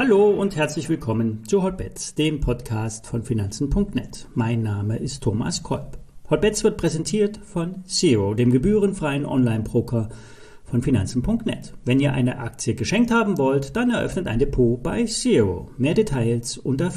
Hallo und herzlich willkommen zu Hotbets, dem Podcast von Finanzen.net. Mein Name ist Thomas Kolb. Hotbets wird präsentiert von Zero, dem gebührenfreien Online-Broker von Finanzen.net. Wenn ihr eine Aktie geschenkt haben wollt, dann eröffnet ein Depot bei Zero. Mehr Details unter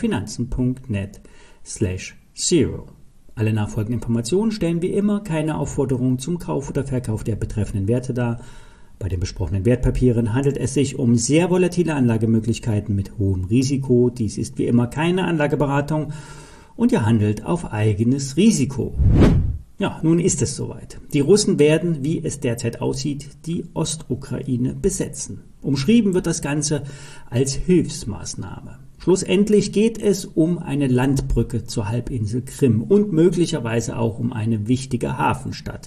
finanzen.net/Zero. Alle nachfolgenden Informationen stellen wie immer keine Aufforderung zum Kauf oder Verkauf der betreffenden Werte dar. Bei den besprochenen Wertpapieren handelt es sich um sehr volatile Anlagemöglichkeiten mit hohem Risiko. Dies ist wie immer keine Anlageberatung und ihr handelt auf eigenes Risiko. Ja, nun ist es soweit. Die Russen werden, wie es derzeit aussieht, die Ostukraine besetzen. Umschrieben wird das Ganze als Hilfsmaßnahme. Schlussendlich geht es um eine Landbrücke zur Halbinsel Krim und möglicherweise auch um eine wichtige Hafenstadt.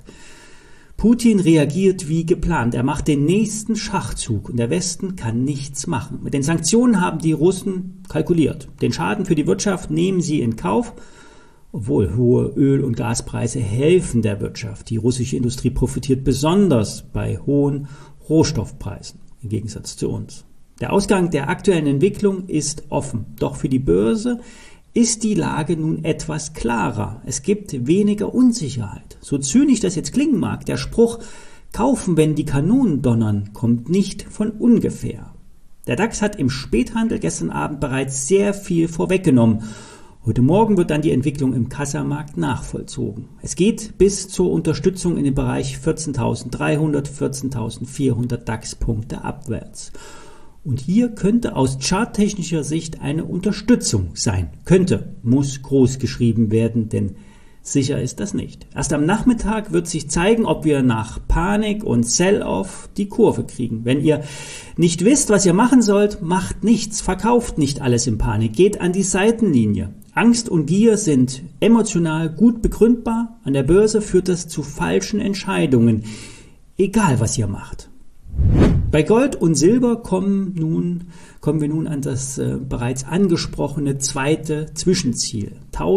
Putin reagiert wie geplant. Er macht den nächsten Schachzug und der Westen kann nichts machen. Mit den Sanktionen haben die Russen kalkuliert. Den Schaden für die Wirtschaft nehmen sie in Kauf, obwohl hohe Öl- und Gaspreise helfen der Wirtschaft. Die russische Industrie profitiert besonders bei hohen Rohstoffpreisen, im Gegensatz zu uns. Der Ausgang der aktuellen Entwicklung ist offen, doch für die Börse ist die Lage nun etwas klarer. Es gibt weniger Unsicherheit. So zynisch das jetzt klingen mag, der Spruch „Kaufen, wenn die Kanonen donnern" kommt nicht von ungefähr. Der DAX hat im Späthandel gestern Abend bereits sehr viel vorweggenommen. Heute Morgen wird dann die Entwicklung im Kassamarkt nachvollzogen. Es geht bis zur Unterstützung in den Bereich 14.300, 14.400 DAX-Punkte abwärts. Und hier könnte aus charttechnischer Sicht eine Unterstützung sein. Könnte, muss groß geschrieben werden, denn sicher ist das nicht. Erst am Nachmittag wird sich zeigen, ob wir nach Panik und Sell-Off die Kurve kriegen. Wenn ihr nicht wisst, was ihr machen sollt, macht nichts, verkauft nicht alles in Panik, geht an die Seitenlinie. Angst und Gier sind emotional gut begründbar. An der Börse führt das zu falschen Entscheidungen, egal was ihr macht. Bei Gold und Silber kommen wir nun an das bereits angesprochene zweite Zwischenziel,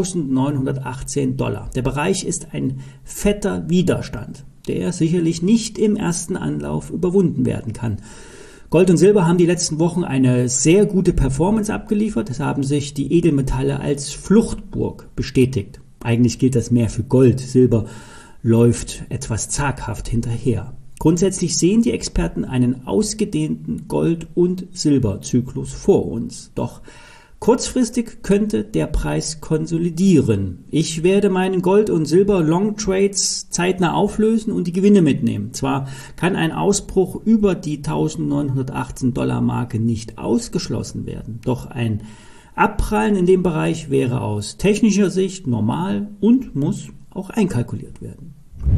$1.918. Der Bereich ist ein fetter Widerstand, der sicherlich nicht im ersten Anlauf überwunden werden kann. Gold und Silber haben die letzten Wochen eine sehr gute Performance abgeliefert. Es haben sich die Edelmetalle als Fluchtburg bestätigt. Eigentlich gilt das mehr für Gold. Silber läuft etwas zaghaft hinterher. Grundsätzlich sehen die Experten einen ausgedehnten Gold- und Silberzyklus vor uns. Doch kurzfristig könnte der Preis konsolidieren. Ich werde meinen Gold- und Silber-Long-Trades zeitnah auflösen und die Gewinne mitnehmen. Zwar kann ein Ausbruch über die $1.918-Marke nicht ausgeschlossen werden, doch ein Abprallen in dem Bereich wäre aus technischer Sicht normal und muss auch einkalkuliert werden.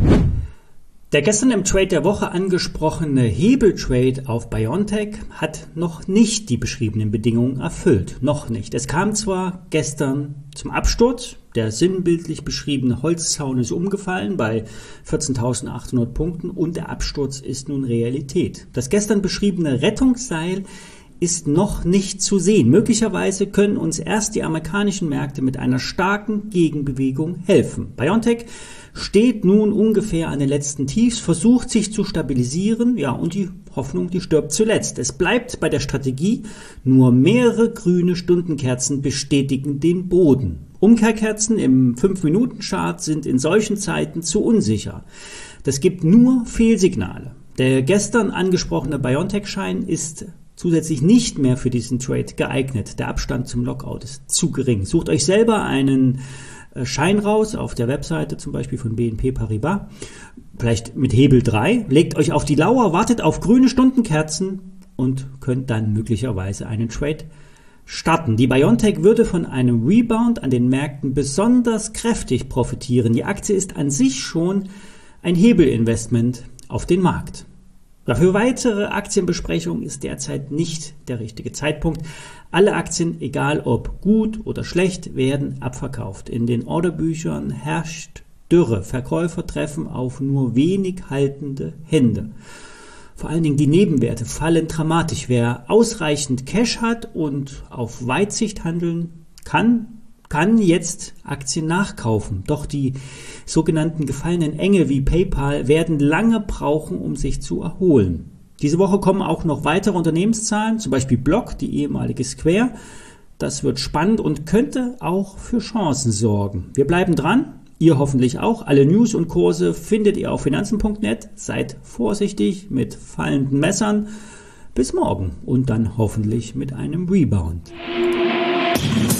Der gestern im Trade der Woche angesprochene Hebeltrade auf BioNTech hat noch nicht die beschriebenen Bedingungen erfüllt. Noch nicht. Es kam zwar gestern zum Absturz, der sinnbildlich beschriebene Holzzaun ist umgefallen bei 14.800 Punkten und der Absturz ist nun Realität. Das gestern beschriebene Rettungsseil ist noch nicht zu sehen. Möglicherweise können uns erst die amerikanischen Märkte mit einer starken Gegenbewegung helfen. BioNTech steht nun ungefähr an den letzten Tiefs, versucht sich zu stabilisieren, ja, und die Hoffnung, die stirbt zuletzt. Es bleibt bei der Strategie, nur mehrere grüne Stundenkerzen bestätigen den Boden. Umkehrkerzen im 5-Minuten-Chart sind in solchen Zeiten zu unsicher. Das gibt nur Fehlsignale. Der gestern angesprochene BioNTech-Schein ist zusätzlich nicht mehr für diesen Trade geeignet. Der Abstand zum Lockout ist zu gering. Sucht euch selber einen Schein raus auf der Webseite zum Beispiel von BNP Paribas, vielleicht mit Hebel 3, legt euch auf die Lauer, wartet auf grüne Stundenkerzen und könnt dann möglicherweise einen Trade starten. Die BioNTech würde von einem Rebound an den Märkten besonders kräftig profitieren. Die Aktie ist an sich schon ein Hebelinvestment auf den Markt. Für weitere Aktienbesprechungen ist derzeit nicht der richtige Zeitpunkt. Alle Aktien, egal ob gut oder schlecht, werden abverkauft. In den Orderbüchern herrscht Dürre. Verkäufer treffen auf nur wenig haltende Hände. Vor allen Dingen die Nebenwerte fallen dramatisch. Wer ausreichend Cash hat und auf Weitsicht handeln kann jetzt Aktien nachkaufen. Doch die sogenannten gefallenen Engel wie PayPal werden lange brauchen, um sich zu erholen. Diese Woche kommen auch noch weitere Unternehmenszahlen, zum Beispiel Block, die ehemalige Square. Das wird spannend und könnte auch für Chancen sorgen. Wir bleiben dran, ihr hoffentlich auch. Alle News und Kurse findet ihr auf finanzen.net. Seid vorsichtig mit fallenden Messern. Bis morgen und dann hoffentlich mit einem Rebound.